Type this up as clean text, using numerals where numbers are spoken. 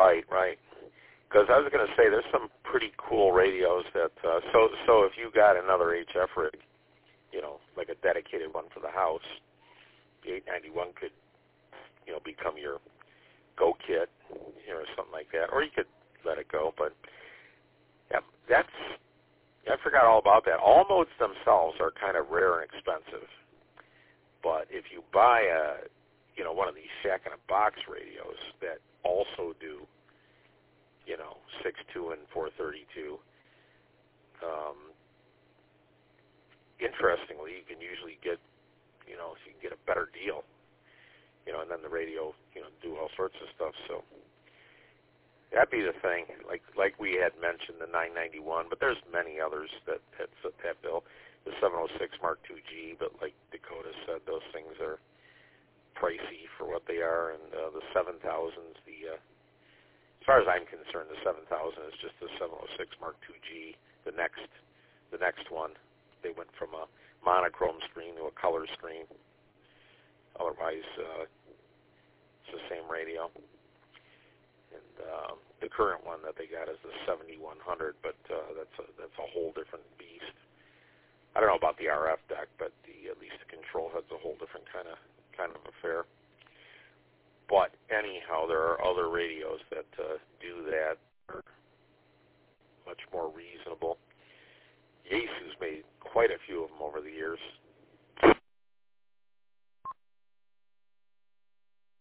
Right. Because I was going to say there's some pretty cool radios that, so if you got another HF rig, like a dedicated one for the house, the 891 could, become your go kit, or something like that. Or you could let it go, but yeah, I forgot all about that. All modes themselves are kind of rare and expensive, but if you buy one of these shack-in-a-box radios that also do 6.2 and 432. Interestingly, you can usually get, you can get a better deal, and then the radio, do all sorts of stuff. So that'd be the thing. Like we had mentioned, the 991, but there's many others that fit that bill. The 706 Mark II-G, but like Dakota said, those things are pricey for what they are, and the 7000s, as far as I'm concerned, the 7000 is just the 706 Mark II-G. The next one, they went from a monochrome screen to a color screen. Otherwise, it's the same radio. And the current one that they got is the 7100, but that's a whole different beast. I don't know about the RF deck, but at least the control head's a whole different kind of affair. But anyhow, there are other radios that do that, are much more reasonable. Yaesu's made quite a few of them over the years.